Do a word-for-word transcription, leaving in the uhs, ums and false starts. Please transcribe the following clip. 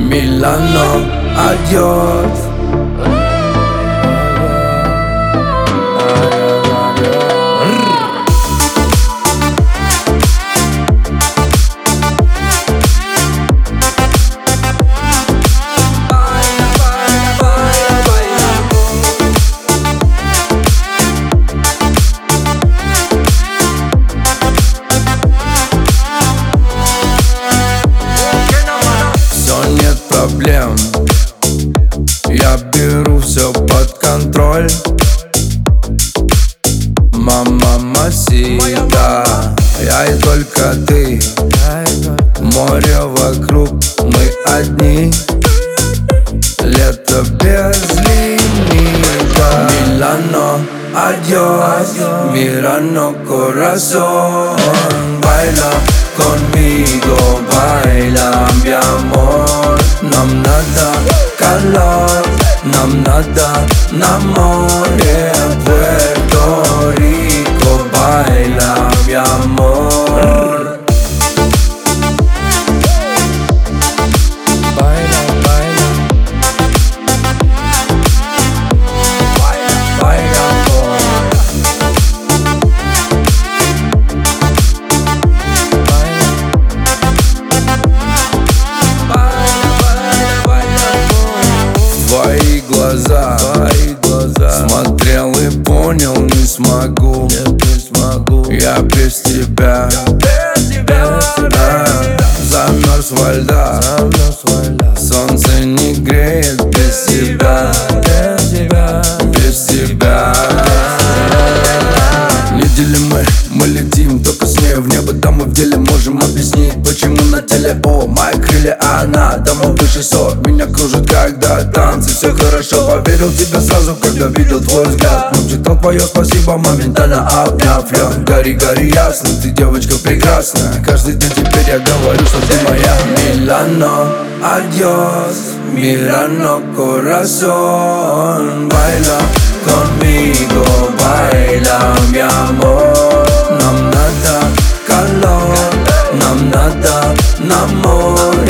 Milano, adiós. Проблем. Я беру все под контроль. Мамасита, я и только ты. Море вокруг, мы одни. Лето без лимита. Милано, адьос. Мирано, corazón. Baila conmigo, baila mi amor. Нам надо calor, нам надо на море. Puerto-Rico, baila mi amor. Baila, baila. Baila, baila, amor. Твои глаза, твои глаза. Смотрел и понял, не смогу. Нет, не смогу. Я без тебя, я без тебя, а, замерз во льдах. Солнце не греет без тебя, без тебя, без тебя. Неделимы, мы летим только с ней в небо. Там мы в деле можем объяснить, почему на теле о, мои крылья, а она там выше сот. Меня кружит, когда танцы, все хорошо. Поверил тебе сразу, когда видел твой взгляд. Прочитал твое спасибо, моментально обняв. Я гори, гори ясно, ты девочка прекрасная. Каждый день теперь я говорю, что ты моя. Milano, adiós. Milano, corazón. Baila conmigo, baila mi amor. Нам надо calor, нам надо на море.